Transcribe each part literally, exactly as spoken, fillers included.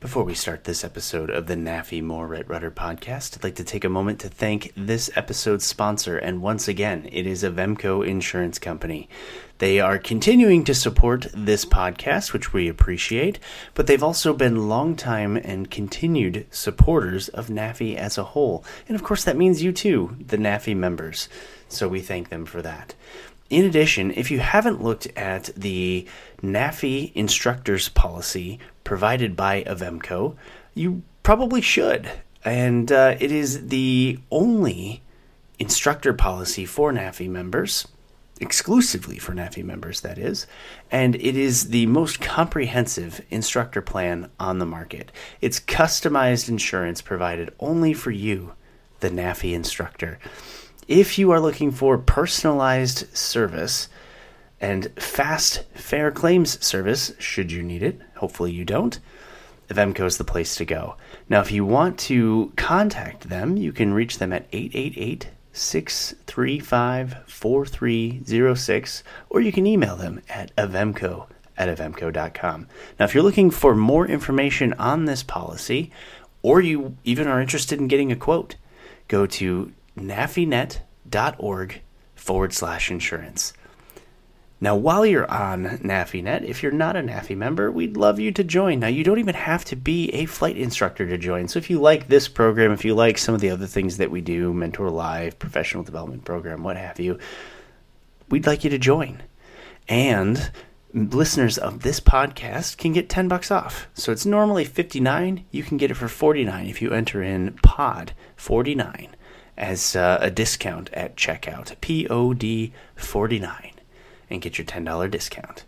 Before we start this episode of the NAFI More Red Rudder podcast, I'd like to take a moment to thank this episode's sponsor, and once again, it is Avemco Insurance Company. They are continuing to support this podcast, which we appreciate, but they've also been longtime and continued supporters of NAFI as a whole. And of course, that means you too, the NAFI members. So we thank them for that. In addition, if you haven't looked at the NAFI instructors policy provided by Avemco, you probably should. And uh, it is the only instructor policy for NAFI members, exclusively for NAFI members, that is, and it is the most comprehensive instructor plan on the market. It's customized insurance provided only for you, the NAFI instructor. If you are looking for personalized service and fast, fair claims service, should you need it, hopefully you don't, Avemco is the place to go. Now, if you want to contact them, you can reach them at eight eight eight, six three five, four three zero six, or you can email them at avemco at avemco dot com. Now, if you're looking for more information on this policy, or you even are interested in getting a quote, go to nafinet.org forward slash insurance. Now, while you're on NAFInet, if you're not a NAFI member, we'd love you to join. Now, you don't even have to be a flight instructor to join. So if you like this program, if you like some of the other things that we do, Mentor Live, professional development program, what have you, we'd like you to join. And listeners of this podcast can get ten bucks off. So it's normally fifty-nine. You can get it for forty-nine if you enter in pod forty-nine as uh, a discount at checkout, P O D forty-nine, and get your ten dollars discount.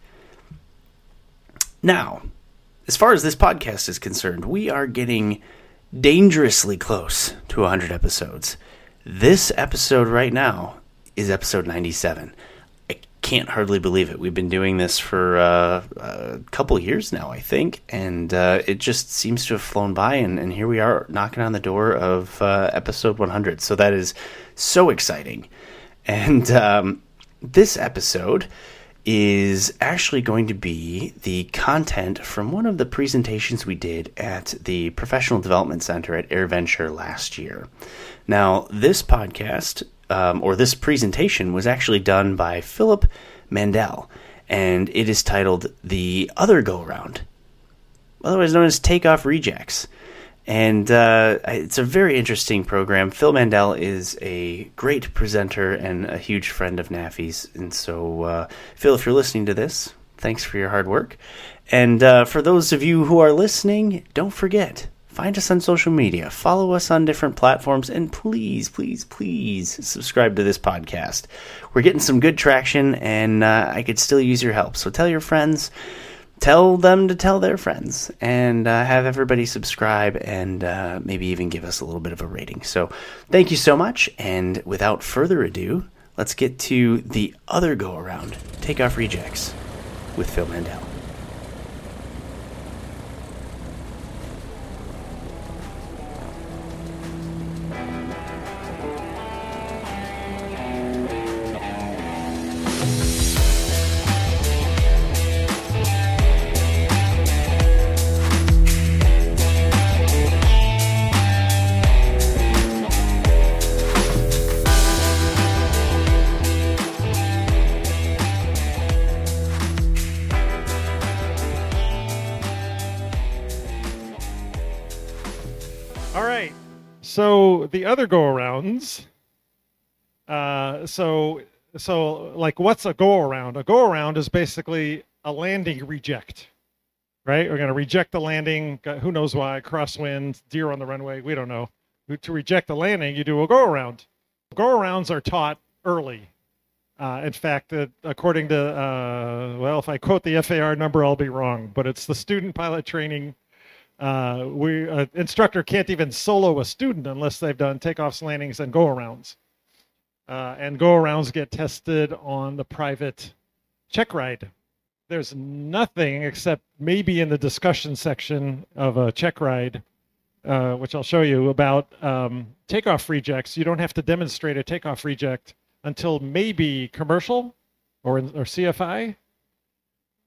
Now, as far as this podcast is concerned, we are getting dangerously close to one hundred episodes. This episode right now is episode ninety-seven. I can't hardly believe it. We've been doing this for uh, a couple years now, I think, and uh, it just seems to have flown by, and, and here we are knocking on the door of uh, episode one hundred. So that is so exciting. And um, this episode is actually going to be the content from one of the presentations we did at the Professional Development Center at AirVenture last year. Now, this podcast, um, or this presentation, was actually done by Philip Mandel, and it is titled The Other Go-Around, otherwise known as Takeoff Rejects. And uh, it's a very interesting program. Phil Mandel is a great presenter and a huge friend of NAFI's. And so, uh, Phil, if you're listening to this, thanks for your hard work. And uh, for those of you who are listening, don't forget, find us on social media, follow us on different platforms, and please, please, please subscribe to this podcast. We're getting some good traction, and uh, I could still use your help. So tell your friends. Tell them to tell their friends, and uh, have everybody subscribe, and uh, maybe even give us a little bit of a rating. So thank you so much, and without further ado, let's get to the other go-around, Takeoff Rejects, with Phil Mandel. So the other go-arounds, uh, so so like what's a go-around? A go-around is basically a landing reject, right? We're going to reject the landing, who knows why, crosswind, deer on the runway, we don't know. To reject the landing, you do a go-around. Go-arounds are taught early. Uh, in fact, uh, according to, uh, well, if I quote the F A R number, I'll be wrong, but it's the student pilot training. Uh, we uh, instructor can't even solo a student unless they've done takeoffs, landings, and go-arounds. Uh, and go-arounds get tested on the private check ride. There's nothing except maybe in the discussion section of a check ride, uh, which I'll show you, about um, takeoff rejects. You don't have to demonstrate a takeoff reject until maybe commercial or, or C F I.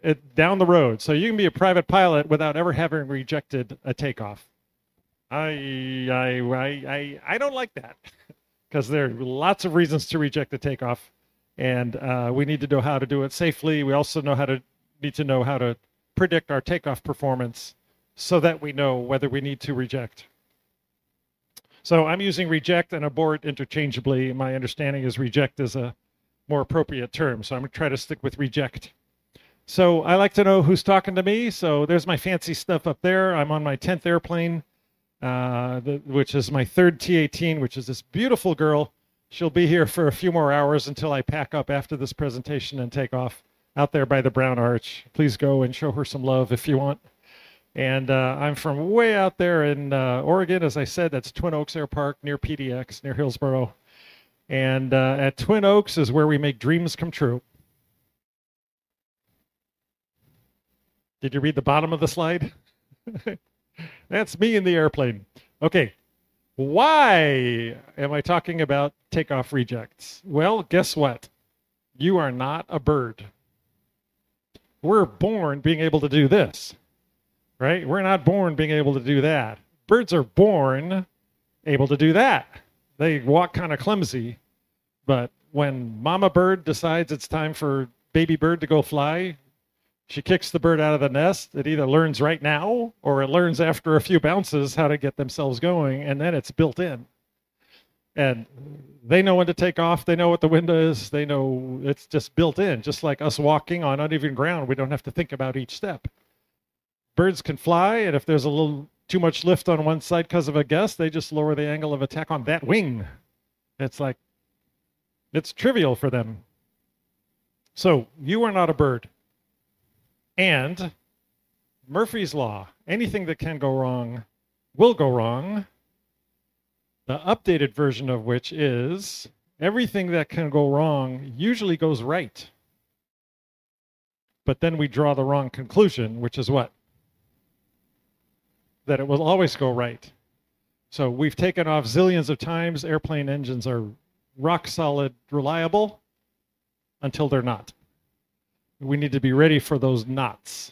it, down the road. So you can be a private pilot without ever having rejected a takeoff. I I I I, I don't like that because there are lots of reasons to reject a takeoff, and uh, we need to know how to do it safely. We also know how to need to know how to predict our takeoff performance so that we know whether we need to reject. So I'm using reject and abort interchangeably. My understanding is reject is a more appropriate term, so I'm going to try to stick with reject. So I like to know who's talking to me. So there's my fancy stuff up there. I'm on my tenth airplane, uh, the, which is my third T eighteen, which is this beautiful girl. She'll be here for a few more hours until I pack up after this presentation and take off out there by the Brown Arch. Please go and show her some love if you want. And uh, I'm from way out there in uh, Oregon. As I said, that's Twin Oaks Air Park near P D X, near Hillsboro. And uh, at Twin Oaks is where we make dreams come true. Did you read the bottom of the slide? That's me in the airplane. Okay. Why am I talking about takeoff rejects? Well, guess what? You are not a bird. We're born being able to do this, right? We're not born being able to do that. Birds are born able to do that. They walk kind of clumsy, but when mama bird decides it's time for baby bird to go fly, she kicks the bird out of the nest. It either learns right now or it learns after a few bounces how to get themselves going, and then it's built in. And they know when to take off. They know what the wind is. They know it's just built in, just like us walking on uneven ground. We don't have to think about each step. Birds can fly, and if there's a little too much lift on one side because of a gust, they just lower the angle of attack on that wing. It's like, it's trivial for them. So you are not a bird. And Murphy's Law, anything that can go wrong will go wrong. The updated version of which is everything that can go wrong usually goes right. But then we draw the wrong conclusion, which is what? That it will always go right. So we've taken off zillions of times. Airplane engines are rock solid, reliable until they're not. We need to be ready for those knots.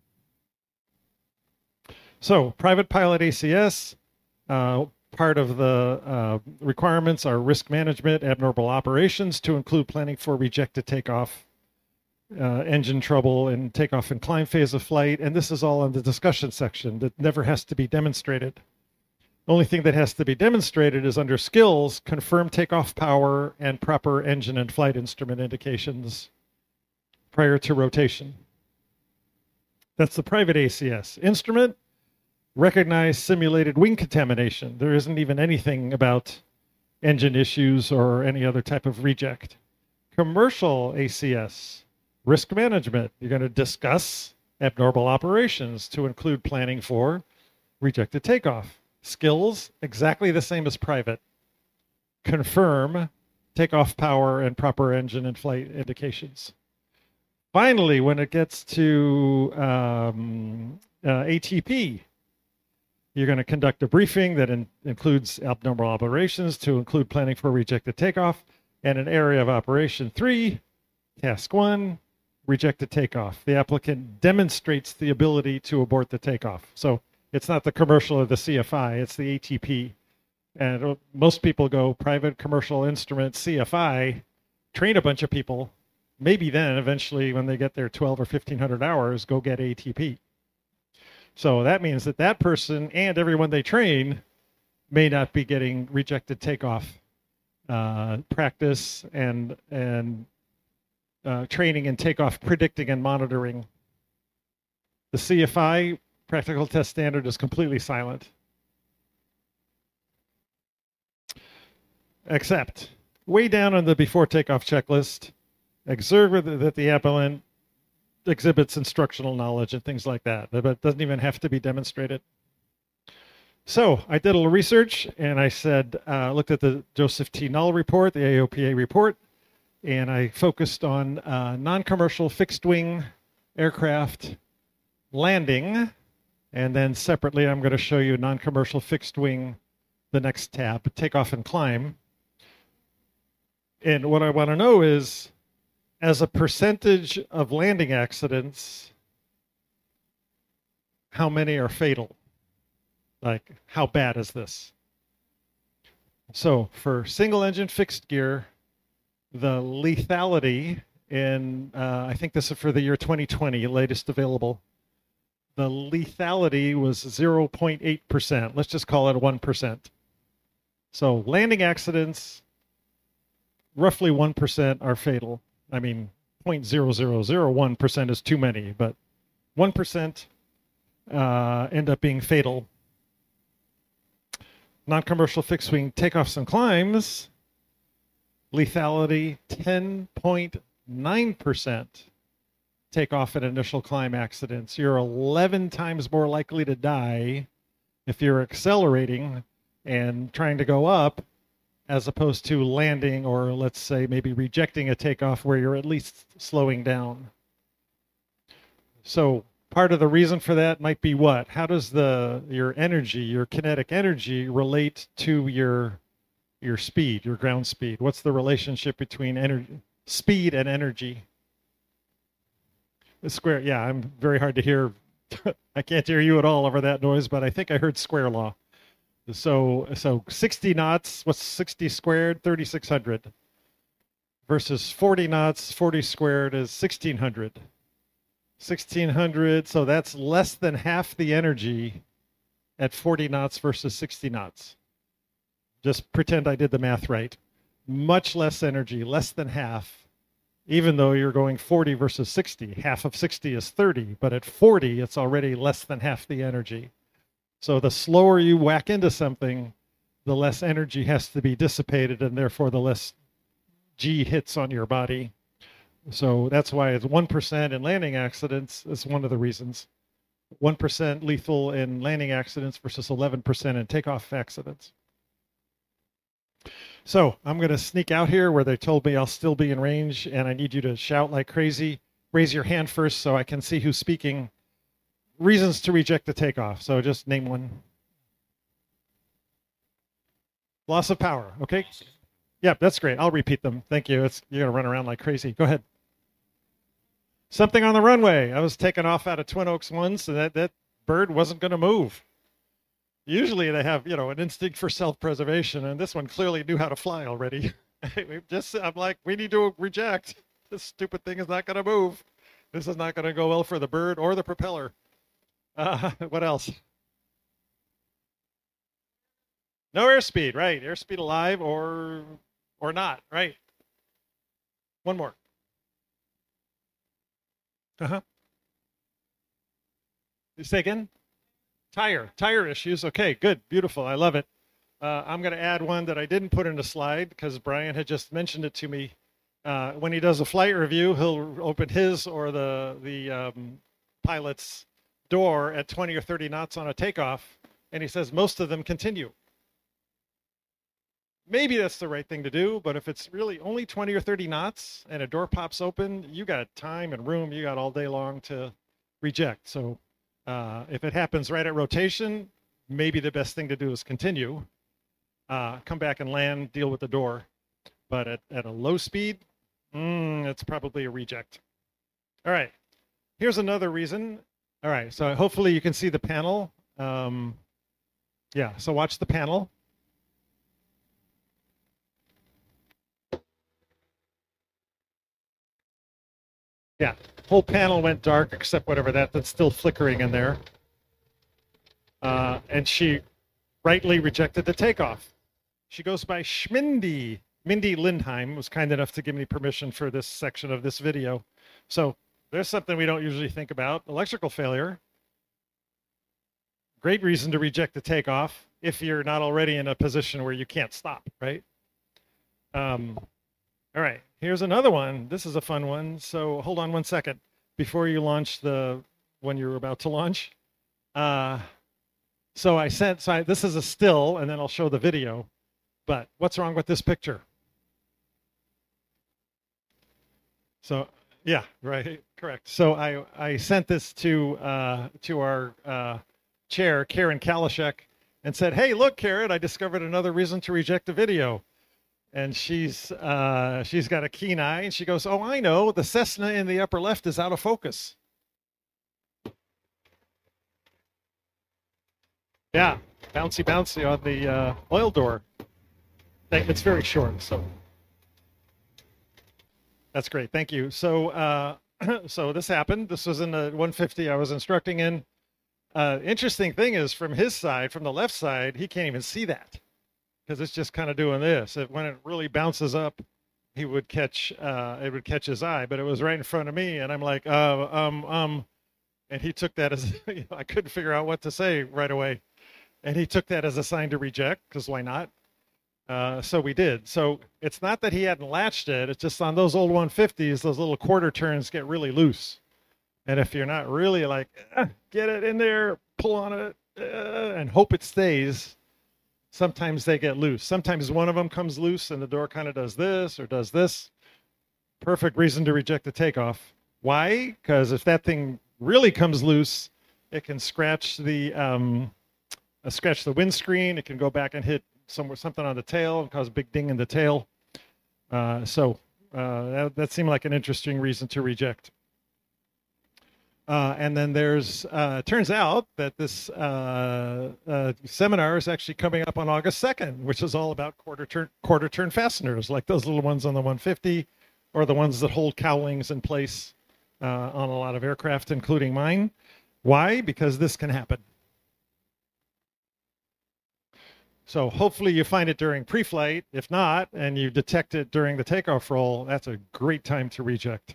So private pilot A C S, uh, part of the uh, requirements are risk management, abnormal operations to include planning for rejected takeoff, uh, engine trouble, and takeoff and climb phase of flight. And this is all in the discussion section that never has to be demonstrated. The only thing that has to be demonstrated is under skills, confirm takeoff power and proper engine and flight instrument indications prior to rotation. That's the private A C S. Instrument, recognize simulated wing contamination. There isn't even anything about engine issues or any other type of reject. Commercial A C S, risk management. You're going to discuss abnormal operations to include planning for rejected takeoff. Skills, exactly the same as private. Confirm takeoff power and proper engine and flight indications. Finally, when it gets to um, uh, A T P, you're going to conduct a briefing that in, includes abnormal operations to include planning for rejected takeoff, and an area of operation three, task one, rejected takeoff. The applicant demonstrates the ability to abort the takeoff. So it's not the commercial or the C F I, it's the A T P. And most people go private, commercial, instrument, C F I, train a bunch of people. Maybe then eventually when they get their twelve or fifteen hundred hours, go get A T P. So that means that that person and everyone they train may not be getting rejected takeoff uh, practice and, and uh, training and takeoff predicting and monitoring. The C F I practical test standard is completely silent. Except way down on the before takeoff checklist, observe that the applicant exhibits instructional knowledge and things like that, but it doesn't even have to be demonstrated. So I did a little research, and I said, uh, looked at the Joseph T. Null report, the A O P A report, and I focused on uh, non-commercial fixed-wing aircraft landing, and then separately I'm going to show you non-commercial fixed-wing, the next tab, takeoff and climb. And what I want to know is, as a percentage of landing accidents, how many are fatal? Like, how bad is this? So for single engine fixed gear, the lethality in, uh, I think this is for the year twenty twenty, latest available, the lethality was zero point eight percent. Let's just call it one percent. So landing accidents, roughly one percent are fatal. I mean, zero point zero zero zero one percent is too many, but one percent uh, end up being fatal. Non-commercial fixed-wing takeoffs and climbs, lethality ten point nine percent takeoff and initial climb accidents. You're eleven times more likely to die if you're accelerating and trying to go up as opposed to landing, or let's say maybe rejecting a takeoff where you're at least slowing down. So part of the reason for that might be what? How does the your energy, your kinetic energy, relate to your your speed, your ground speed? What's the relationship between energy, speed and energy? The square, yeah, I'm very hard to hear. I can't hear you at all over that noise, but I think I heard square law. So, so sixty knots, what's sixty squared? thirty-six hundred. Versus forty knots, forty squared is sixteen hundred. sixteen hundred, so that's less than half the energy at forty knots versus sixty knots. Just pretend I did the math right. Much less energy, less than half, even though you're going forty versus sixty. Half of sixty is thirty, but at forty, it's already less than half the energy. So the slower you whack into something, the less energy has to be dissipated, and therefore the less G hits on your body. So that's why it's one percent in landing accidents. Is one of the reasons. one percent lethal in landing accidents versus eleven percent in takeoff accidents. So I'm going to sneak out here where they told me I'll still be in range, and I need you to shout like crazy. Raise your hand first so I can see who's speaking. Reasons to reject the takeoff. So just name one. Loss of power. Okay. Yep, that's great. I'll repeat them. Thank you. It's, you're going to run around like crazy. Go ahead. Something on the runway. I was taken off out of Twin Oaks once, and that, that bird wasn't going to move. Usually they have, you know, an instinct for self-preservation, and this one clearly knew how to fly already. Just, I'm like, we need to reject. This stupid thing is not going to move. This is not going to go well for the bird or the propeller. Uh, what else? No airspeed, right? Airspeed alive or or not, right? One more. Uh-huh. You say again? Tire. Tire issues. Okay, good. Beautiful. I love it. Uh, I'm going to add one that I didn't put in the slide because Brian had just mentioned it to me. Uh, when he does a flight review, he'll open his or the, the um, pilot's door at twenty or thirty knots on a takeoff, and he says most of them continue. Maybe that's the right thing to do, but if it's really only twenty or thirty knots and a door pops open, you got time and room, you got all day long to reject. So uh, if it happens right at rotation, maybe the best thing to do is continue, uh, come back and land, deal with the door. But at, at a low speed, mm, it's probably a reject. All right, here's another reason. All right, so hopefully you can see the panel. Um, yeah, so watch the panel. Yeah, whole panel went dark except whatever that, that's still flickering in there. Uh, and she rightly rejected the takeoff. She goes by Schmindy. Mindy Lindheim was kind enough to give me permission for this section of this video. So there's something we don't usually think about. Electrical failure. Great reason to reject the takeoff if you're not already in a position where you can't stop, right? Um, all right, here's another one. This is a fun one. So hold on one second. Before you launch the, when you're about to launch. Uh, so I sent, so I, this is a still, and then I'll show the video. But what's wrong with this picture? So, yeah, right, correct. So I, I sent this to uh, to our uh, chair, Karen Kalashek, and said, hey, look, Karen, I discovered another reason to reject a video. And she's uh, she's got a keen eye, and she goes, oh, I know, the Cessna in the upper left is out of focus. Yeah, bouncy, bouncy on the uh, oil door. It's very short, so that's great. Thank you. So, uh, so this happened. This was in the one fifty I was instructing in. Uh, interesting thing is, from his side, from the left side, he can't even see that because it's just kind of doing this. It, when it really bounces up, he would catch. Uh, it would catch his eye, but it was right in front of me, and I'm like, uh, um, um, and he took that as you know, I couldn't figure out what to say right away, and he took that as a sign to reject because why not? Uh, so we did. So it's not that he hadn't latched it. It's just on those old one fifties, those little quarter turns get really loose. And if you're not really like, eh, get it in there, pull on it, uh, and hope it stays, sometimes they get loose. Sometimes one of them comes loose and the door kind of does this or does this. Perfect reason to reject the takeoff. Why? Because if that thing really comes loose, it can scratch the um, uh, scratch the windscreen. It can go back and hit somewhere something on the tail and cause a big ding in the tail. Uh, so uh, that, that seemed like an interesting reason to reject. Uh, and then there's, uh, turns out that this uh, uh, seminar is actually coming up on August second, which is all about quarter turn, quarter turn fasteners, like those little ones on the one fifty, or the ones that hold cowlings in place uh, on a lot of aircraft, including mine. Why? Because this can happen. So hopefully you find it during pre-flight. If not, and you detect it during the takeoff roll, that's a great time to reject.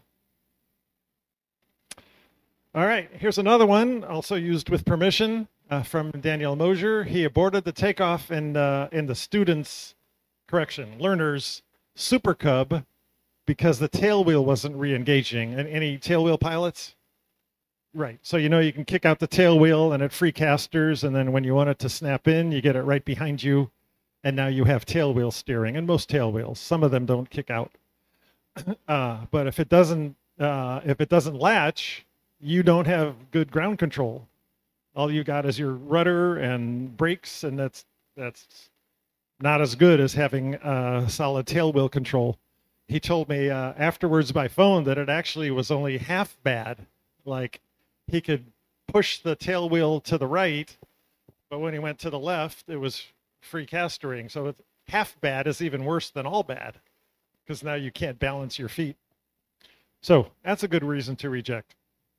All right, here's another one, also used with permission uh, from Daniel Mosier. He aborted the takeoff in, uh, in the students, correction, learners, Super Cub because the tail wheel wasn't re-engaging. And any tail wheel pilots? Right, so you know you can kick out the tail wheel and it free casters, and then when you want it to snap in, you get it right behind you, and now you have tail wheel steering. And most tail wheels, some of them don't kick out. Uh, but if it doesn't, uh, if it doesn't latch, you don't have good ground control. All you got is your rudder and brakes, and that's that's not as good as having uh, solid tail wheel control. He told me uh, afterwards by phone that it actually was only half bad. Like, he could push the tail wheel to the right, but when he went to the left, it was free castering. So it's, half bad is even worse than all bad, because now you can't balance your feet. So that's a good reason to reject.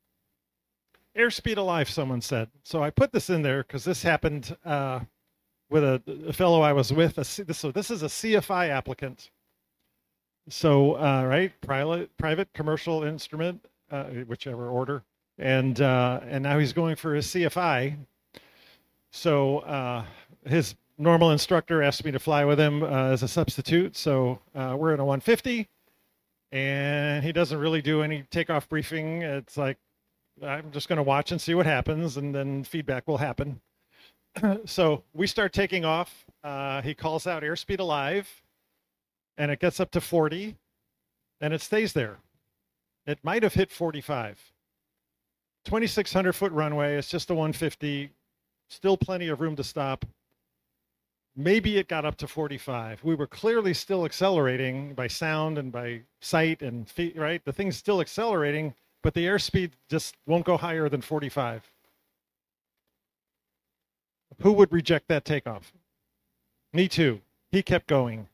Airspeed alive, someone said. So I put this in there because this happened uh, with a, a fellow I was with. A, so this is a C F I applicant. So, uh, right, private, private commercial instrument, uh, whichever order. And uh, and now he's going for his C F I. So uh, his normal instructor asked me to fly with him uh, as a substitute. So uh, we're in a one fifty, and he doesn't really do any takeoff briefing. It's like, I'm just going to watch and see what happens, and then feedback will happen. So we start taking off. Uh, he calls out airspeed alive, and it gets up to forty, and it stays there. It might have hit forty-five. twenty-six hundred foot runway. It's just a one fifty. Still plenty of room to stop. Maybe it got up to forty-five. We were clearly still accelerating by sound and by sight and feet, right? The thing's still accelerating, but the airspeed just won't go higher than forty-five. Who would reject that takeoff? Me too. He kept going.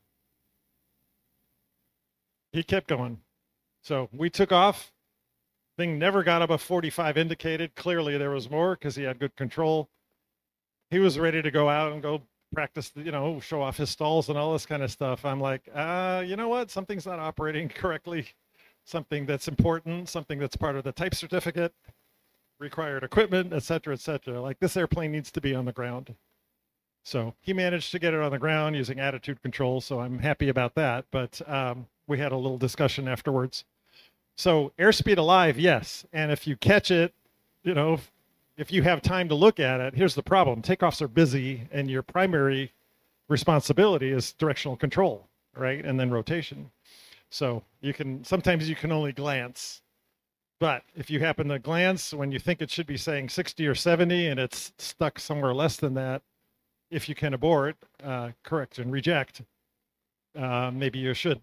He kept going. So we took off. Thing never got above forty-five indicated. Clearly there was more because he had good control. He was ready to go out and go practice, you know, show off his stalls and all this kind of stuff. I'm like, uh, you know what? Something's not operating correctly. Something that's important, something that's part of the type certificate, required equipment, et cetera, et cetera. Like, this airplane needs to be on the ground. So he managed to get it on the ground using attitude control, so I'm happy about that. But um, we had a little discussion afterwards. So airspeed alive, yes. And if you catch it, you know, if you have time to look at it, here's the problem. Takeoffs are busy, and your primary responsibility is directional control, right? And then rotation. So you can, sometimes you can only glance. But if you happen to glance when you think it should be saying sixty or seventy and it's stuck somewhere less than that, if you can abort, uh, correct and reject, uh, maybe you should.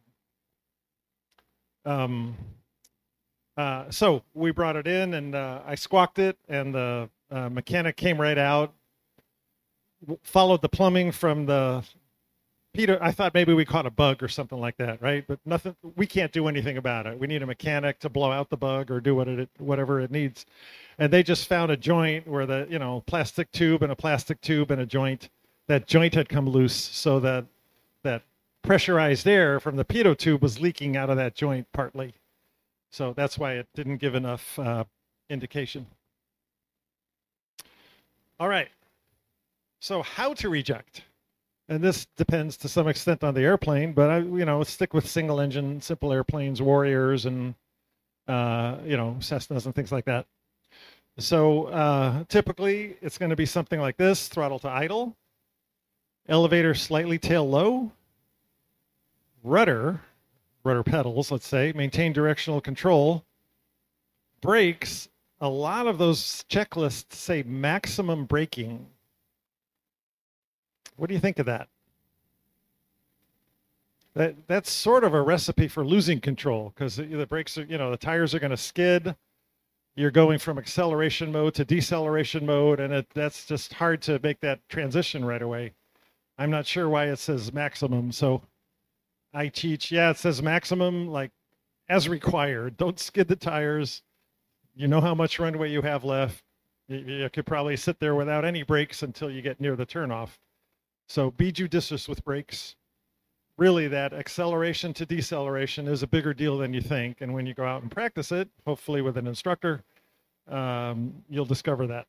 Um, uh, so we brought it in, and uh, I squawked it, and the uh, mechanic came right out, followed the plumbing from the Peter. I thought maybe we caught a bug or something like that, right? But nothing. We can't do anything about it. We need a mechanic to blow out the bug or do what it whatever it needs. And they just found a joint where the you know plastic tube and a plastic tube and a joint. That joint had come loose, so that that pressurized air from the pitot tube was leaking out of that joint partly. So that's why it didn't give enough uh, indication. All right. So how to reject? And this depends to some extent on the airplane, but I, you know, stick with single engine, simple airplanes, Warriors, and uh, you know, Cessnas and things like that. So uh, typically, it's going to be something like this: throttle to idle, elevator slightly tail low, rudder, rudder pedals, let's say, maintain directional control, brakes. A lot of those checklists say maximum braking. What do you think of that? That that's sort of a recipe for losing control, because the, the brakes are, you know, the tires are going to skid. You're going from acceleration mode to deceleration mode, and it, that's just hard to make that transition right away. I'm not sure why it says maximum, so I teach, yeah, it says maximum, like as required. Don't skid the tires. You know how much runway you have left. You, you could probably sit there without any brakes until you get near the turnoff. So be judicious with brakes. Really, that acceleration to deceleration is a bigger deal than you think. And when you go out and practice it, hopefully with an instructor, um, you'll discover that.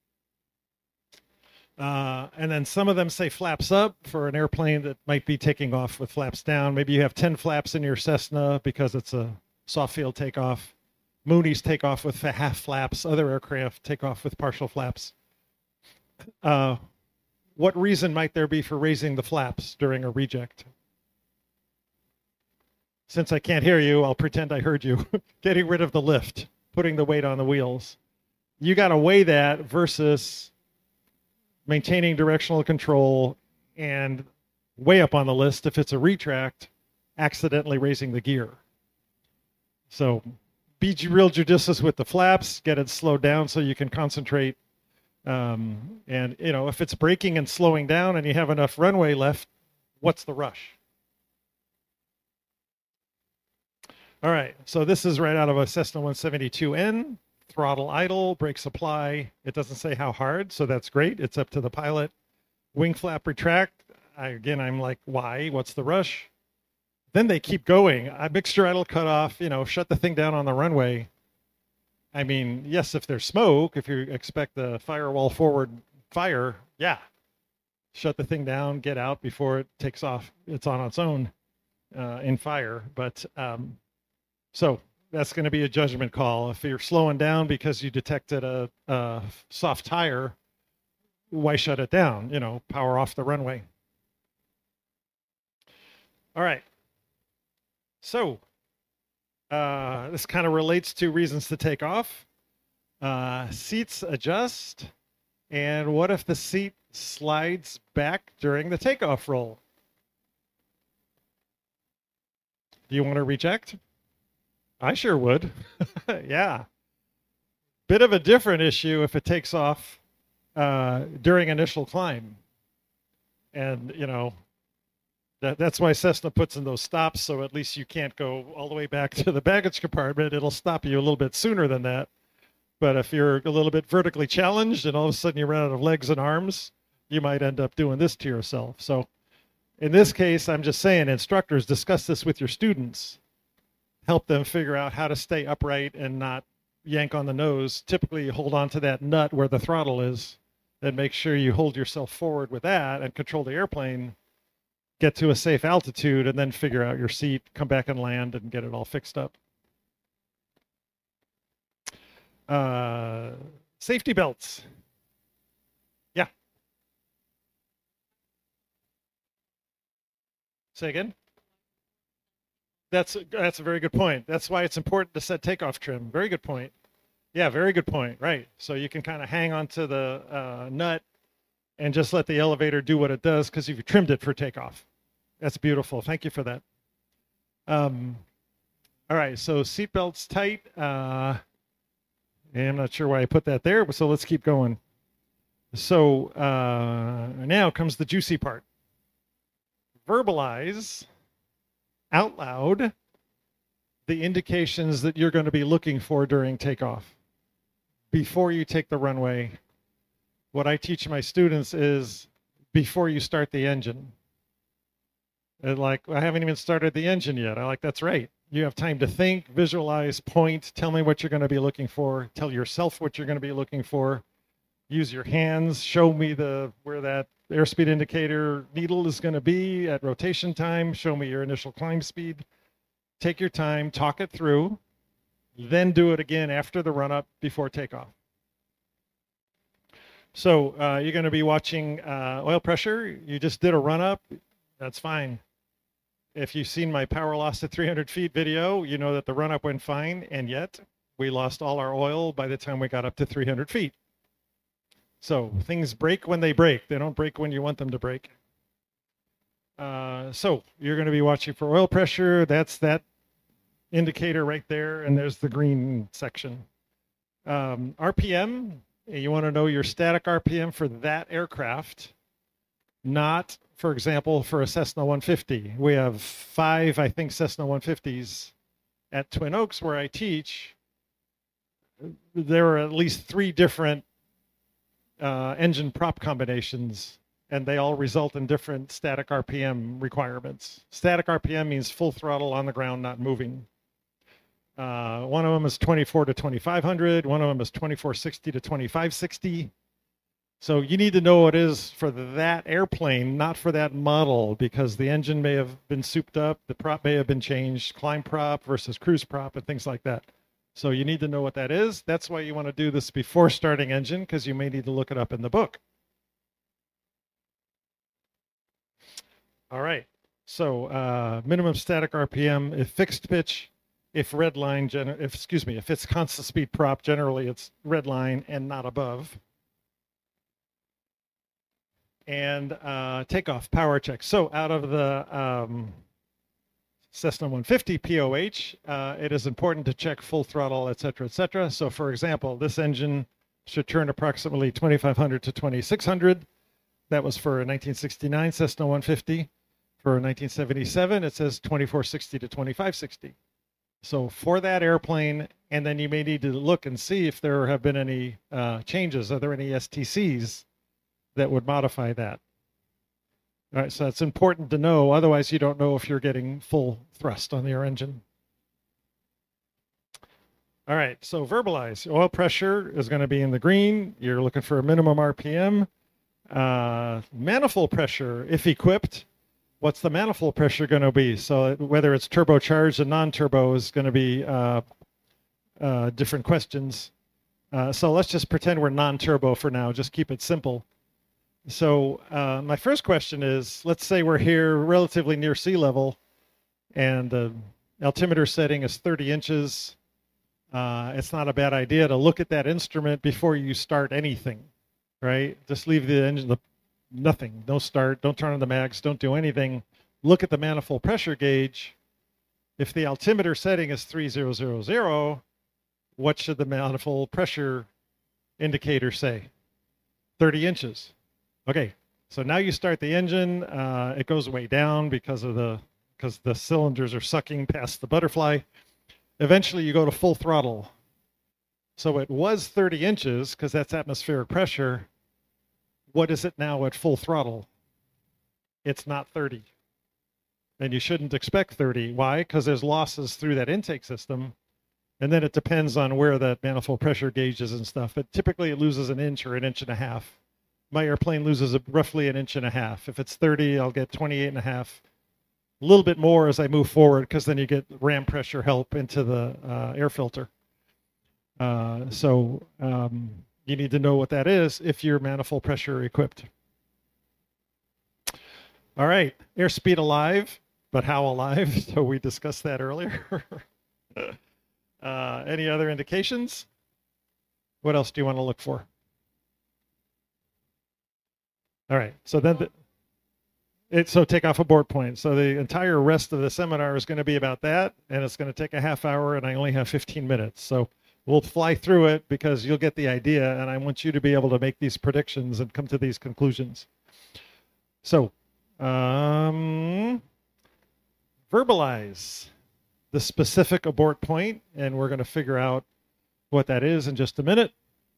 Uh, and then some of them say flaps up for an airplane that might be taking off with flaps down. Maybe you have ten flaps in your Cessna because it's a soft field takeoff. Moonies take off with half flaps. Other aircraft take off with partial flaps. Uh, what reason might there be for raising the flaps during a reject? Since I can't hear you, I'll pretend I heard you. Getting rid of the lift, putting the weight on the wheels. You got to weigh that versus maintaining directional control, and way up on the list, if it's a retract, accidentally raising the gear. So be real judicious with the flaps, get it slowed down so you can concentrate. Um, and, you know, if it's braking and slowing down and you have enough runway left, what's the rush? All right, so this is right out of a Cessna one seventy-two N. Throttle idle, brakes apply. It doesn't say how hard, so that's great. It's up to the pilot. Wing flap retract. I, again, I'm like, why? What's the rush? Then they keep going. I mixture idle cut off, you know, shut the thing down on the runway. I mean, yes, if there's smoke, if you expect the firewall forward fire, yeah. Shut the thing down, get out before it takes off. It's on its own uh, in fire. But um, so that's going to be a judgment call. If you're slowing down because you detected a, a soft tire, why shut it down? You know, power off the runway. All right. So uh, this kind of relates to reasons to take off. Uh, seats adjust. And what if the seat slides back during the takeoff roll? Do you want to reject? I sure would. Yeah. Bit of a different issue if it takes off uh, during initial climb. And, you know, that, that's why Cessna puts in those stops, so at least you can't go all the way back to the baggage compartment. It'll stop you a little bit sooner than that. But if you're a little bit vertically challenged and all of a sudden you run out of legs and arms, you might end up doing this to yourself. So in this case, I'm just saying, instructors, discuss this with your students. Help them figure out how to stay upright and not yank on the nose. Typically, you hold on to that nut where the throttle is, and make sure you hold yourself forward with that and control the airplane, get to a safe altitude, and then figure out your seat, come back and land, and get it all fixed up. Uh, safety belts. Yeah. Say again? That's that's a very good point. That's why it's important to set takeoff trim. Very good point. Yeah, very good point. Right. So you can kind of hang onto the uh, nut and just let the elevator do what it does because you've trimmed it for takeoff. That's beautiful. Thank you for that. Um, all right. So seatbelts tight. Uh, I'm not sure why I put that there, but so let's keep going. So uh, now comes the juicy part. Verbalize out loud the indications that you're going to be looking for during takeoff. Before you take the runway, what I teach my students is before you start the engine. And like, I haven't even started the engine yet. I like, that's right. You have time to think, visualize, point, tell me what you're going to be looking for, tell yourself what you're going to be looking for, use your hands, show me the where that airspeed indicator needle is going to be at rotation time, show me your initial climb speed. Take your time, talk it through, then do it again after the run-up before takeoff. So uh, you're going to be watching uh, oil pressure. You just did a run-up. That's fine. If you've seen my power loss at three hundred feet video, you know that the run-up went fine, and yet we lost all our oil by the time we got up to three hundred feet. So things break when they break. They don't break when you want them to break. Uh, so you're going to be watching for oil pressure. That's that indicator right there, and there's the green section. Um, R P M, you want to know your static R P M for that aircraft, not, for example, for a Cessna one fifty. We have five, I think, Cessna one fifties at Twin Oaks where I teach. There are at least three different uh, engine prop combinations, and they all result in different static R P M requirements. Static R P M means full throttle on the ground, not moving. Uh, one of them is twenty-four to twenty-five hundred. One of them is twenty-four sixty to twenty-five sixty. So you need to know what it is for that airplane, not for that model, because the engine may have been souped up, the prop may have been changed, climb prop versus cruise prop, and things like that. So you need to know what that is. That's why you want to do this before starting engine, because you may need to look it up in the book. All right. So uh, minimum static R P M, if fixed pitch, if red line, gener if excuse me, if it's constant speed prop, generally it's red line and not above. And uh, takeoff power check. So out of the um, Cessna one fifty P O H, uh, it is important to check full throttle, et cetera, et cetera. So for example, this engine should turn approximately twenty-five hundred to twenty-six hundred. That was for a nineteen sixty-nine Cessna one fifty. For nineteen seventy-seven, it says twenty-four sixty to twenty-five sixty. So for that airplane, and then you may need to look and see if there have been any uh, changes. Are there any S T Cs that would modify that? All right, so that's important to know. Otherwise, you don't know if you're getting full thrust on your engine. All right, so verbalize. Oil pressure is going to be in the green. You're looking for a minimum R P M. Uh, manifold pressure, if equipped, what's the manifold pressure going to be? So whether it's turbocharged and non-turbo is going to be uh, uh, different questions. Uh, so let's just pretend we're non-turbo for now. Just keep it simple. So uh, my first question is, let's say we're here relatively near sea level, and the altimeter setting is thirty inches. Uh, it's not a bad idea to look at that instrument before you start anything, right? Just leave the engine, the, nothing, no start, don't turn on the mags, don't do anything. Look at the manifold pressure gauge. If the altimeter setting is three thousand, what should the manifold pressure indicator say? thirty inches. Okay, so now you start the engine. Uh, it goes way down because of the because the cylinders are sucking past the butterfly. Eventually, you go to full throttle. So it was thirty inches because that's atmospheric pressure. What is it now at full throttle? It's not thirty. And you shouldn't expect thirty. Why? Because there's losses through that intake system. And then it depends on where that manifold pressure gauge is and stuff. But typically it loses an inch or an inch and a half. My airplane loses a, roughly an inch and a half. If it's thirty, I'll get twenty-eight and a half. A little bit more as I move forward, because then you get ram pressure help into the uh, air filter. Uh, so um, you need to know what that is if you're manifold pressure equipped. All right, airspeed alive, but how alive? So we discussed that earlier. uh, any other indications? What else do you want to look for? All right, so then the, it, so take off abort point. So the entire rest of the seminar is going to be about that, and it's going to take a half hour, and I only have fifteen minutes. So We'll fly through it because you'll get the idea, and I want you to be able to make these predictions and come to these conclusions. So, um, verbalize the specific abort point, and we're going to figure out what that is in just a minute.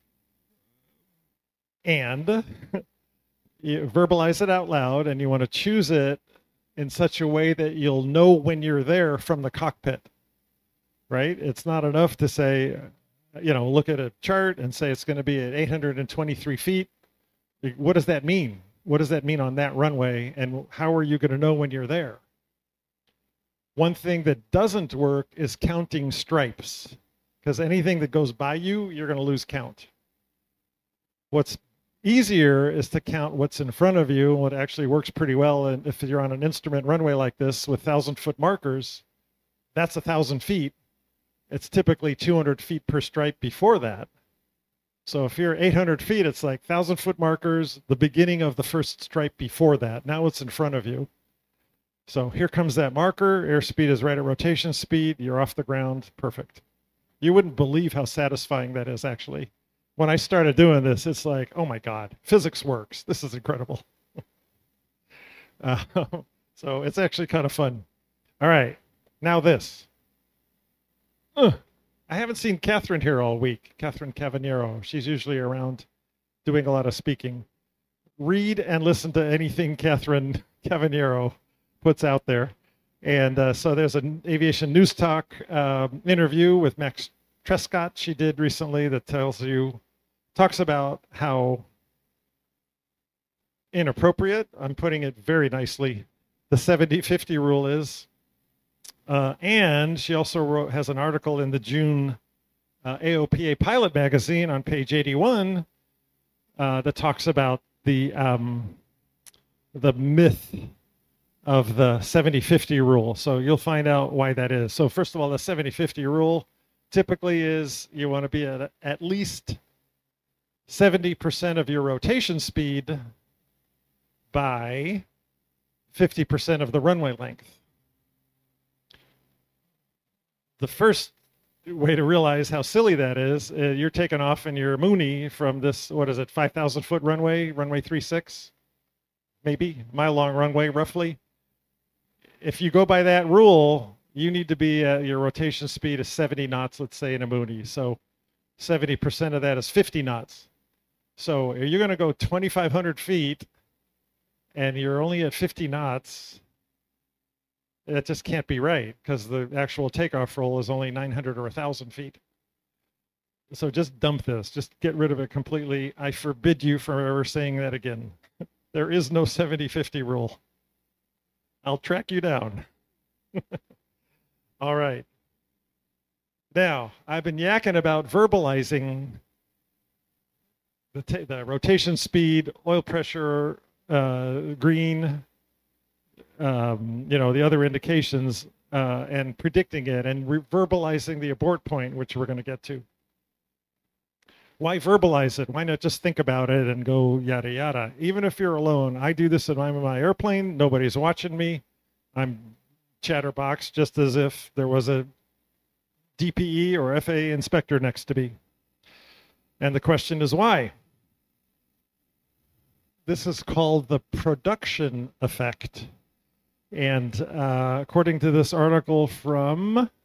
And you verbalize it out loud, and you want to choose it in such a way that you'll know when you're there from the cockpit, right? It's not enough to say, you know, look at a chart and say it's going to be at eight hundred twenty-three feet. What does that mean? What does that mean on that runway? And how are you going to know when you're there? One thing that doesn't work is counting stripes, because anything that goes by you, you're going to lose count. What's easier is to count what's in front of you, and what actually works pretty well. And if you're on an instrument runway like this with thousand foot markers, that's a thousand feet. It's typically two hundred feet per stripe before that. So if you're eight hundred feet, it's like thousand foot markers, the beginning of the first stripe before that. Now it's in front of you. So here comes that marker. Airspeed is right at rotation speed. You're off the ground. Perfect. You wouldn't believe how satisfying that is, actually. When I started doing this, it's like, oh my God, physics works. This is incredible. uh, so it's actually kind of fun. All right, now this. Uh, I haven't seen Catherine here all week, Catherine Cavaniero. She's usually around doing a lot of speaking. Read and listen to anything Catherine Cavaniero puts out there. And uh, so there's an Aviation News Talk um, interview with Max Trescott she did recently that tells you, talks about how inappropriate, I'm putting it very nicely, the seventy fifty rule is. Uh, and she also wrote, has an article in the June uh, A O P A Pilot magazine on page eighty-one uh, that talks about the um, the myth of the seventy fifty rule. So you'll find out why that is. So first of all, the seventy fifty rule typically is you want to be at at least seventy percent of your rotation speed by fifty percent of the runway length. The first way to realize how silly that is, uh, you're taking off in your Mooney from this, what is it, five thousand foot runway, runway three six, maybe, mile long runway roughly. If you go by that rule, you need to be at your rotation speed of seventy knots, let's say, in a Mooney. So seventy percent of that is fifty knots. So you're going to go twenty-five hundred feet and you're only at fifty knots. That just can't be right, because the actual takeoff roll is only nine hundred or one thousand feet. So just dump this. Just get rid of it completely. I forbid you from ever saying that again. There is no seventy fifty rule. I'll track you down. All right. Now, I've been yakking about verbalizing the, t- the rotation speed, oil pressure, uh, green, Um, you know, the other indications, uh, and predicting it and re- verbalizing the abort point, which we're going to get to. Why verbalize it? Why not just think about it and go yada yada? Even if you're alone, I do this when I'm in my airplane. Nobody's watching me. I'm chatterbox, just as if there was a D P E or F A A inspector next to me. And the question is why? This is called the production effect. And uh, according to this article from, uh,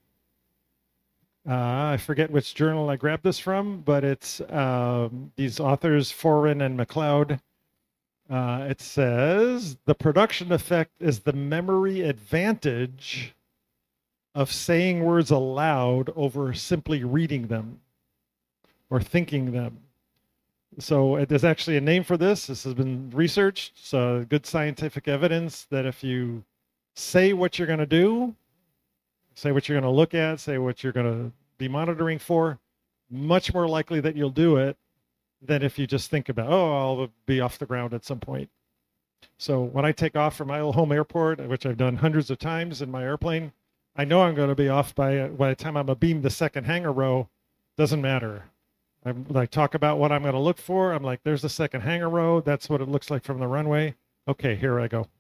I forget which journal I grabbed this from, but it's um, these authors, Foran and McLeod. Uh, it says, the production effect is the memory advantage of saying words aloud over simply reading them or thinking them. So uh, there's actually a name for this. This has been researched. So good scientific evidence that if you say what you're going to do, say what you're going to look at, say what you're going to be monitoring for, much more likely that you'll do it than if you just think about, oh, I'll be off the ground at some point. So when I take off from my old home airport, which I've done hundreds of times in my airplane, I know I'm going to be off by, by the time I'm abeam the second hangar row. Doesn't matter. I'm like, talk about what I'm going to look for. I'm like, there's the second hangar row. That's what it looks like from the runway. Okay, here I go.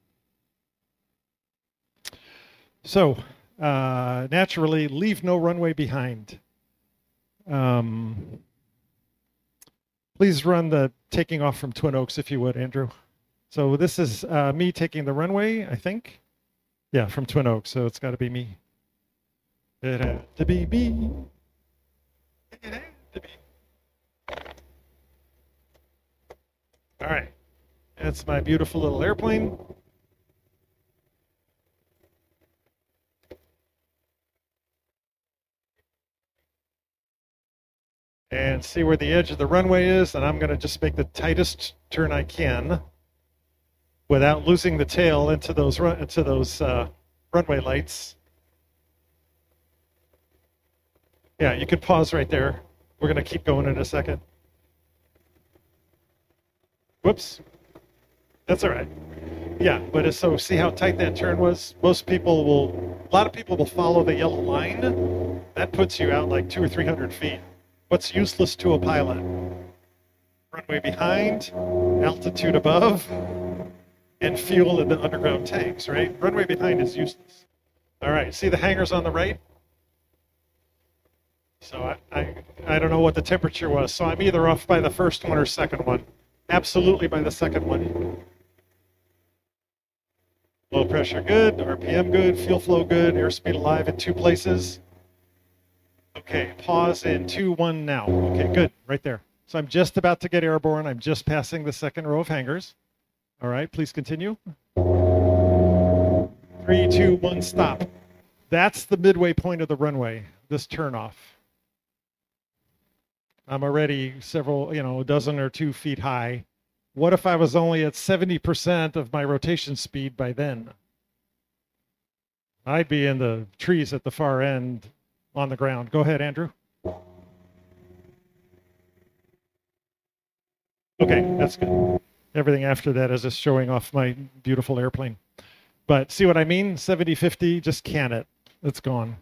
So, uh, naturally, leave no runway behind. Um, please run the taking off from Twin Oaks if you would, Andrew. So this is uh, me taking the runway, I think. Yeah, from Twin Oaks, so it's got to be me. It had to be me. It had to be. All right. That's my beautiful little airplane. And see where the edge of the runway is, and I'm going to just make the tightest turn I can without losing the tail into those run into those uh, runway lights. Yeah, you could pause right there. We're going to keep going in a second. Whoops. That's all right. Yeah, but it's, so see how tight that turn was? Most people will, a lot of people will follow the yellow line. That puts you out like two or three hundred feet. What's useless to a pilot? Runway behind, altitude above, and fuel in the underground tanks, right? Runway behind is useless. All right, see the hangars on the right? So I, I, I don't know what the temperature was, so I'm either off by the first one or second one. Absolutely by the second one. Low pressure good, R P M good, fuel flow good, airspeed alive in two places. Okay, pause in two, one now. Okay, good, right there. So I'm just about to get airborne. I'm just passing the second row of hangars. All right, please continue. Three, two, one, stop. That's the midway point of the runway, this turnoff. I'm already several, you know, a dozen or two feet high. What if I was only at seventy percent of my rotation speed by then? I'd be in the trees at the far end on the ground. Go ahead, Andrew. Okay, that's good. Everything after that is just showing off my beautiful airplane. But see what I mean? seventy, fifty, just can it. It's gone.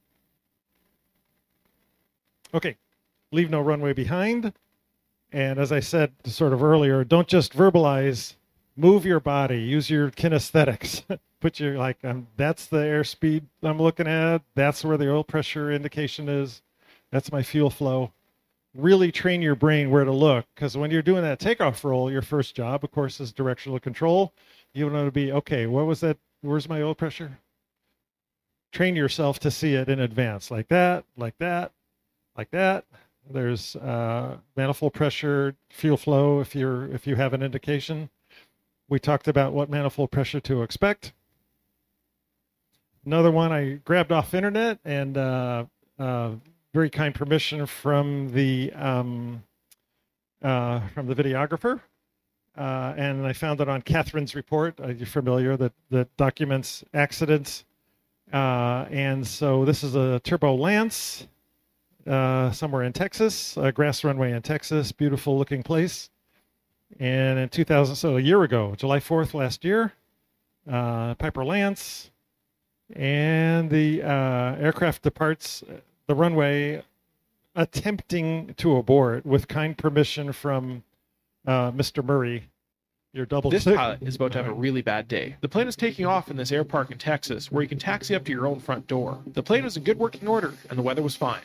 Okay, leave no runway behind. And as I said sort of earlier, don't just verbalize, move your body, use your kinesthetics. Put your, like, um, that's the airspeed I'm looking at. That's where the oil pressure indication is. That's my fuel flow. Really train your brain where to look, because when you're doing that takeoff roll, your first job, of course, is directional control. You want to be, okay, what was that? Where's my oil pressure? Train yourself to see it in advance, like that, like that, like that. There's uh, manifold pressure, fuel flow, if you're if you have an indication. We talked about what manifold pressure to expect. Another one I grabbed off internet, and uh, uh, very kind permission from the um, uh, from the videographer, uh, and I found it on Catherine's report. Uh, you're familiar that that documents accidents, uh, and so this is a Turbo Lance. Uh, somewhere in Texas, a grass runway in Texas, beautiful looking place. And in two thousand, so a year ago, July fourth last year, uh, Piper Lance, and the uh, aircraft departs the runway attempting to abort with kind permission from uh, Mister Murray. Your double This tick. pilot is about to have a really bad day. The plane is taking off in this air park in Texas, where you can taxi up to your own front door. The plane was in good working order, and the weather was fine.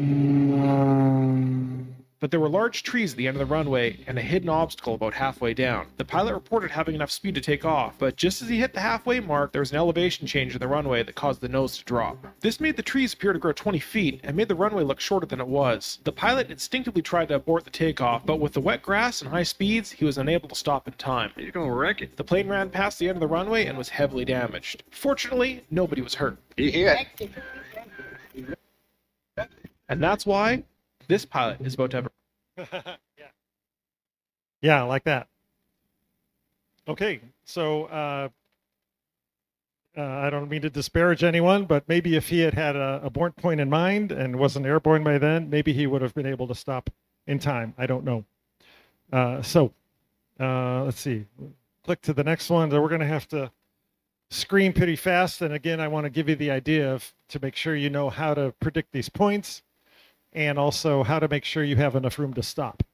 But there were large trees at the end of the runway, and a hidden obstacle about halfway down. The pilot reported having enough speed to take off, but just as he hit the halfway mark, there was an elevation change in the runway that caused the nose to drop. This made the trees appear to grow twenty feet, and made the runway look shorter than it was. The pilot instinctively tried to abort the takeoff, but with the wet grass and high speeds, he was unable to stop in time. You're gonna wreck it. The plane ran past the end of the runway and was heavily damaged. Fortunately, nobody was hurt. Yeah. And that's why this pilot is about to have a yeah. Yeah, like that. Okay, so uh, uh, I don't mean to disparage anyone, but maybe if he had had a, a abort point in mind and wasn't airborne by then, maybe he would have been able to stop in time. I don't know. Uh, so uh, let's see. Click to the next one. So we're going to have to screen pretty fast. And again, I want to give you the idea of to make sure you know how to predict these points, and also how to make sure you have enough room to stop.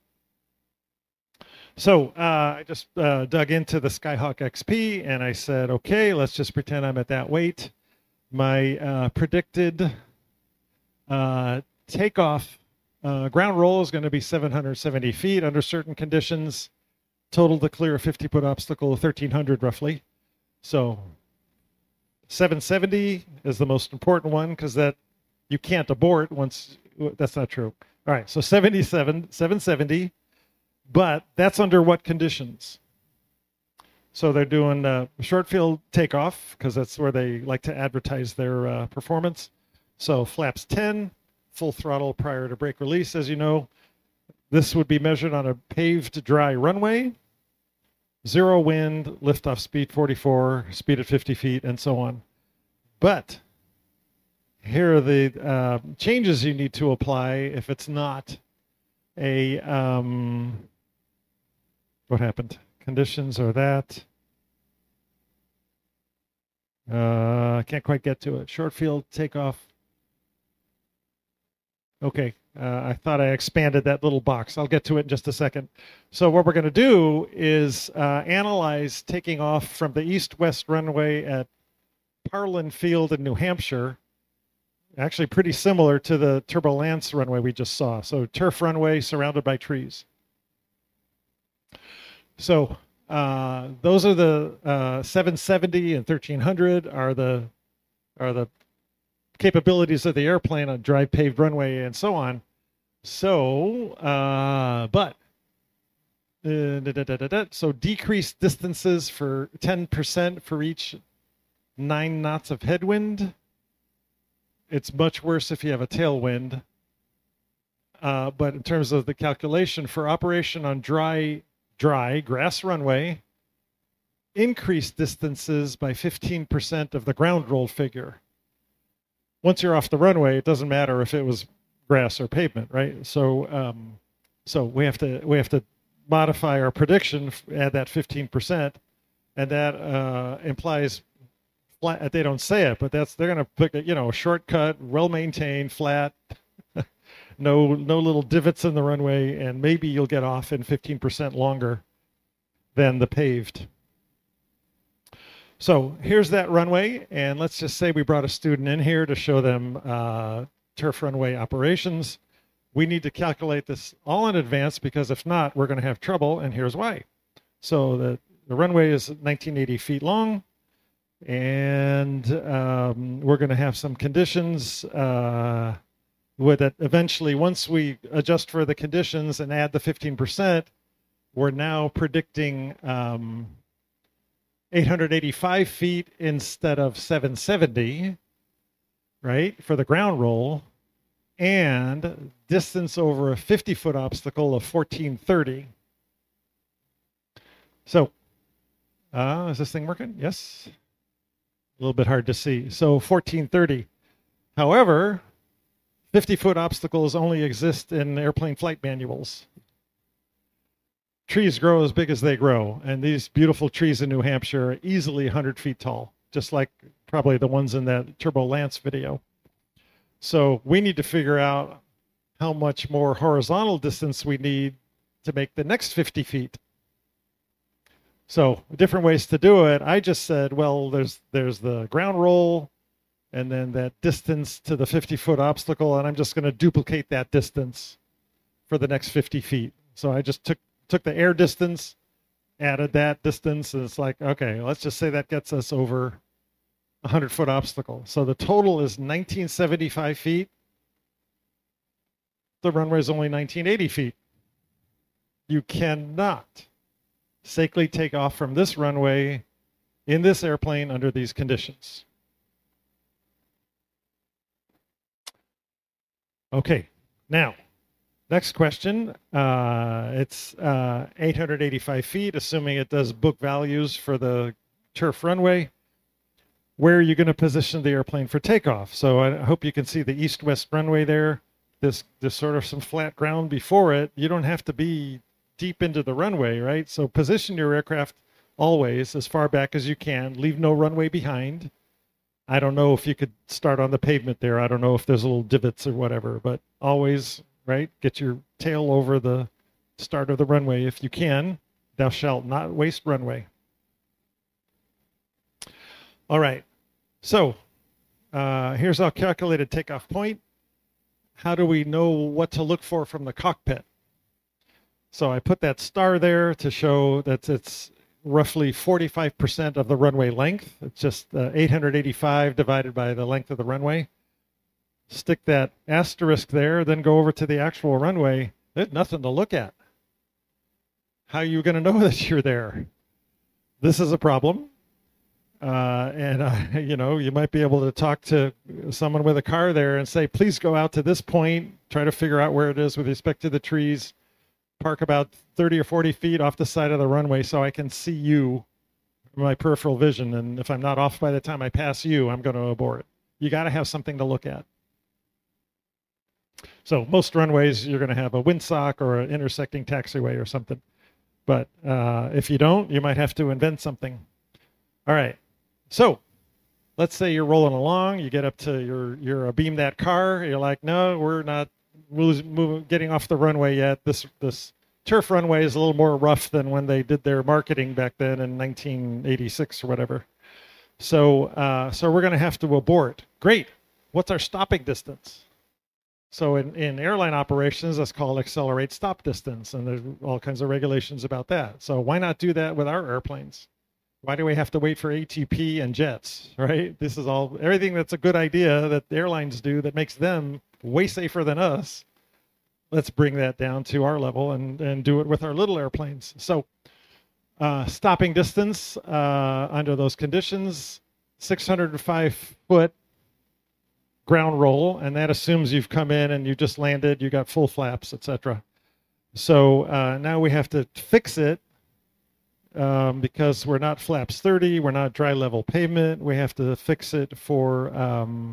So uh, I just uh, dug into the Skyhawk X P, and I said, okay, let's just pretend I'm at that weight. My uh, predicted uh, takeoff Uh, ground roll is going to be seven hundred seventy feet under certain conditions. Total to clear a fifty-foot obstacle, thirteen hundred roughly. So seven seventy is the most important one because that you can't abort once. That's not true. All right, so seventy-seven, seven seventy, but that's under what conditions? So they're doing uh, short field takeoff because that's where they like to advertise their uh, performance. So flaps ten, full throttle prior to brake release, as you know. This would be measured on a paved dry runway, zero wind, liftoff speed forty-four, speed at fifty feet, and so on. But here are the uh, changes you need to apply if it's not a, um, what happened? Conditions are that. Uh, I can't quite get to it. Short field takeoff. Okay, uh, I thought I expanded that little box. I'll get to it in just a second. So what we're going to do is uh, analyze taking off from the east-west runway at Parlin Field in New Hampshire. Actually pretty similar to the Turbo Lance runway we just saw. So turf runway surrounded by trees. So uh, those are the uh, seven seventy and thirteen hundred are the are the capabilities of the airplane on dry paved runway and so on. So, uh, but uh, da, da, da, da, da. So decreased distances for ten percent for each nine knots of headwind. It's much worse if you have a tailwind. Uh, but in terms of the calculation for operation on dry, dry grass runway, increased distances by fifteen percent of the ground roll figure. Once you're off the runway, it doesn't matter if it was grass or pavement, right? So, um, so we have to we have to modify our prediction, add that fifteen percent, and that uh, implies flat. They don't say it, but that's they're going to pick a, you know, a shortcut, well maintained, flat, no no little divots in the runway, and maybe you'll get off in fifteen percent longer than the paved. So here's that runway, and let's just say we brought a student in here to show them uh, turf runway operations. We need to calculate this all in advance because if not, we're going to have trouble, and here's why. So the, the runway is nineteen eighty feet long, and um, we're going to have some conditions uh, with it. Eventually, once we adjust for the conditions and add the fifteen percent, we're now predicting um, eight hundred eighty-five feet instead of seven seventy, right, for the ground roll, and distance over a fifty-foot obstacle of fourteen thirty. So, uh, is this thing working? Yes. A little bit hard to see. So fourteen thirty. However, fifty-foot obstacles only exist in airplane flight manuals. Trees grow as big as they grow, and these beautiful trees in New Hampshire are easily one hundred feet tall, just like probably the ones in that Turbo Lance video. So we need to figure out how much more horizontal distance we need to make the next fifty feet. So different ways to do it. I just said, well, there's there's the ground roll, and then that distance to the fifty-foot obstacle, and I'm just going to duplicate that distance for the next fifty feet. So I just took took the air distance, added that distance, and it's like, okay, let's just say that gets us over a hundred-foot obstacle. So the total is nineteen seventy-five feet. The runway is only nineteen eighty feet. You cannot safely take off from this runway in this airplane under these conditions. Okay, now, next question. Uh, it's uh, eight hundred eighty-five feet, assuming it does book values for the turf runway. Where are you going to position the airplane for takeoff? So I hope you can see the east-west runway there. This, this sort of some flat ground before it. You don't have to be deep into the runway, right? So position your aircraft always as far back as you can. Leave no runway behind. I don't know if you could start on the pavement there. I don't know if there's little divots or whatever, but always, right? Get your tail over the start of the runway if you can. Thou shalt not waste runway. All right. So uh, here's our calculated takeoff point. how do we know what to look for from the cockpit? So I put that star there to show that it's roughly forty-five percent of the runway length. It's just uh, eight hundred eighty-five divided by the length of the runway. Stick that asterisk there, then go over to the actual runway. There's nothing to look at. How are you going to know that you're there? This is a problem. Uh, and, uh, you know, you might be able to talk to someone with a car there and say, please go out to this point, try to figure out where it is with respect to the trees, park about thirty or forty feet off the side of the runway so I can see you, my peripheral vision. And if I'm not off by the time I pass you, I'm going to abort. You got to have something to look at. So most runways, you're going to have a windsock or an intersecting taxiway or something. But uh, if you don't, you might have to invent something. All right. So let's say you're rolling along. You get up to your, you're a beam that car. You're like, no, we're not moving, moving, getting off the runway yet. This, this turf runway is a little more rough than when they did their marketing back then in nineteen eighty-six or whatever. So, uh, so we're going to have to abort. Great. What's our stopping distance? So in, in airline operations, that's called accelerate stop distance, and there's all kinds of regulations about that. So why not do that with our airplanes? Why do we have to wait for A T P and jets, right? This is all, everything that's a good idea that the airlines do that makes them way safer than us. Let's bring that down to our level and, and do it with our little airplanes. So uh, stopping distance uh, under those conditions, six hundred five foot ground roll, and that assumes you've come in and you just landed, you got full flaps, et cetera. So uh, now we have to fix it um, because we're not flaps thirty, we're not dry level pavement. We have to fix it for, um,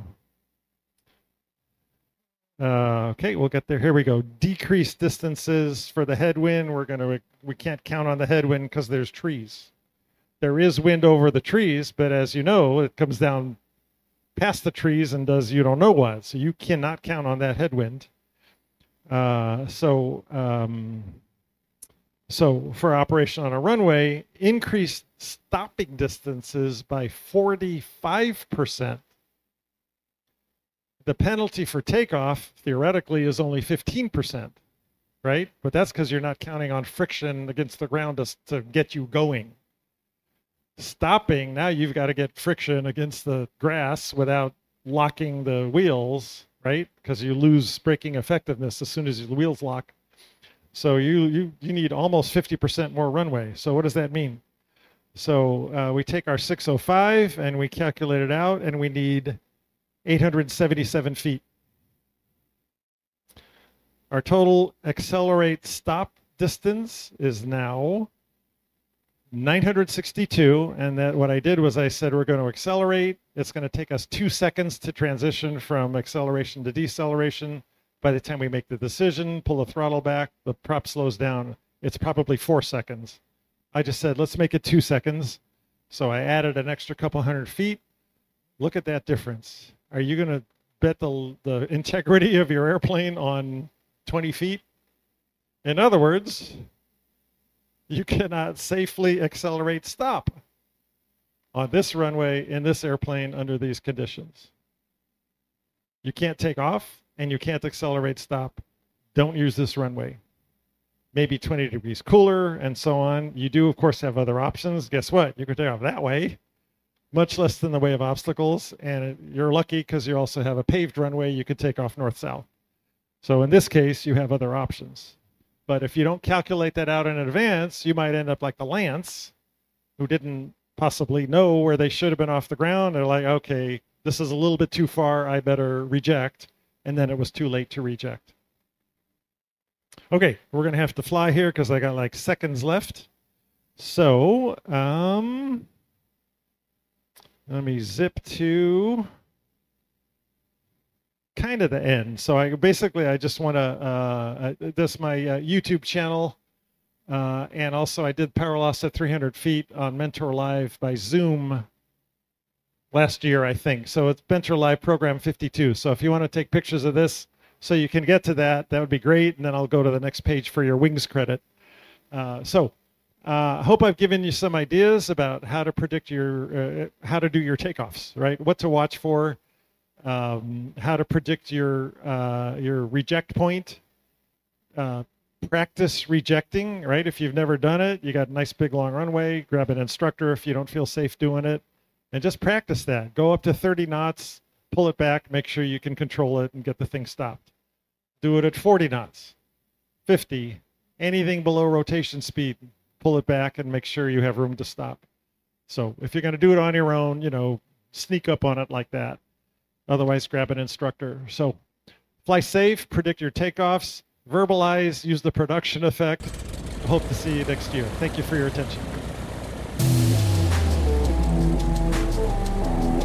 uh, okay, we'll get there. Here we go. Decreased distances for the headwind. We're going to, we can't count on the headwind because there's trees. There is wind over the trees, but as you know, it comes down past the trees and does you don't know what. So you cannot count on that headwind. Uh, so, um, so for operation on a runway, increase stopping distances by forty-five percent. The penalty for takeoff, theoretically, is only fifteen percent, right? But that's because you're not counting on friction against the ground to, to get you going. Stopping, now you've got to get friction against the grass without locking the wheels, right? Because you lose braking effectiveness as soon as the wheels lock. So you you you need almost fifty percent more runway. So what does that mean? So uh, we take our six oh five and we calculate it out, and we need eight hundred seventy-seven feet. Our total accelerate stop distance is now nine hundred sixty-two, and that what I did was I said we're going to accelerate. It's going to take us two seconds to transition from acceleration to deceleration. By the time we make the decision, pull the throttle back, the prop slows down. It's probably four seconds. I just said, let's make it two seconds. So I added an extra couple hundred feet. Look at that difference. Are you going to bet the, the integrity of your airplane on twenty feet? In other words, you cannot safely accelerate stop on this runway in this airplane under these conditions. You can't take off and you can't accelerate stop. Don't use this runway. Maybe twenty degrees cooler and so on. You do, of course, have other options. Guess what? You can take off that way, much less than the way of obstacles. And you're lucky because you also have a paved runway. You could take off north-south. So in this case, you have other options. But if you don't calculate that out in advance, you might end up like the Lance, who didn't possibly know where they should have been off the ground. They're like, okay, this is a little bit too far. I better reject. And then it was too late to reject. Okay, we're going to have to fly here because I got like seconds left. So, um, let me zip to kind of the end. So I basically, I just want to, uh, uh, this is my uh, YouTube channel. Uh, and also I did Power Loss at three hundred feet on Mentor Live by Zoom last year, I think. So it's Mentor Live program fifty-two. So if you want to take pictures of this so you can get to that, that would be great. And then I'll go to the next page for your wings credit. Uh, so I uh, hope I've given you some ideas about how to predict your, uh, how to do your takeoffs, right? What to watch for. um, how to predict your uh, your reject point. Uh, practice rejecting, right? If you've never done it, you got a nice big long runway, grab an instructor if you don't feel safe doing it, and just practice that. Go up to thirty knots, pull it back, make sure you can control it and get the thing stopped. Do it at forty knots, fifty, anything below rotation speed, pull it back and make sure you have room to stop. So if you're going to do it on your own, you know, sneak up on it like that. Otherwise, grab an instructor. So fly safe, predict your takeoffs, verbalize, use the production effect. Hope to see you next year. Thank you for your attention.